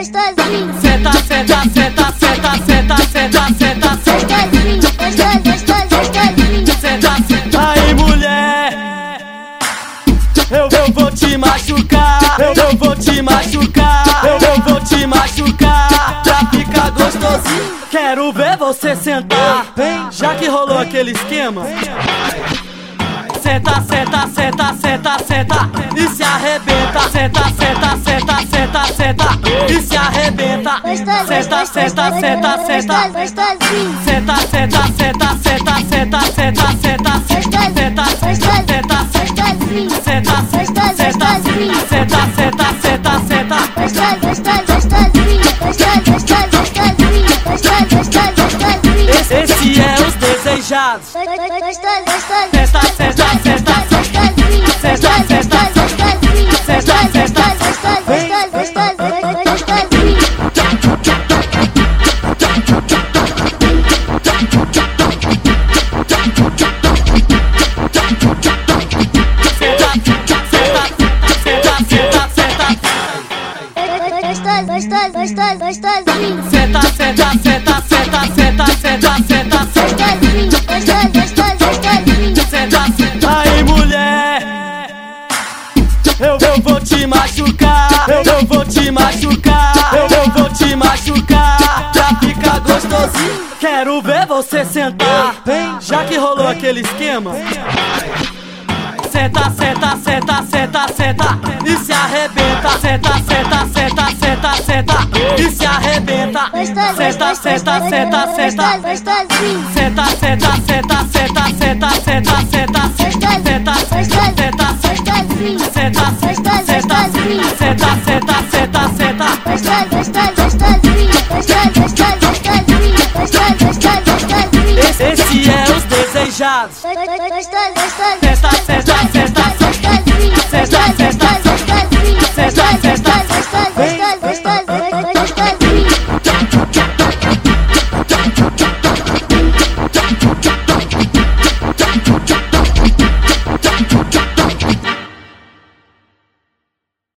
gostosinho. Senta, senta, senta, senta, senta, senta, senta, gostosinho, gostosinho. Senta, senta. Aí, mulher, eu vou te machucar, eu vou te machucar, eu vou te machucar, pra ficar gostosinho. Quero ver você sentar, já que rolou aquele esquema. Senta, senta, senta, senta, senta e se arrebenta. Senta, senta, senta, senta, senta e se arrebenta. Senta, senta, senta, senta, gostosinho. senta, senta, senta, senta, senta, senta, senta, senta, senta, gostosinho. senta, senta, senta, senta, senta, senta. Esse é os desejados. Senta, senta, senta, senta, gostosinho. Senta, senta, senta, senta, senta, senta, senta, senta. Aí, mulher, eu vou te machucar, eu vou te machucar, eu vou te machucar, pra ficar gostosinho. Quero ver você sentar, já que rolou aquele esquema. Senta, senta, senta, senta, senta e se arrebenta. Senta, senta, senta, senta, senta e se arrebenta. Senta, senta, senta, senta, gostosinho. senta, senta, senta, senta, senta, senta, senta, senta, senta, Esse é os desejados.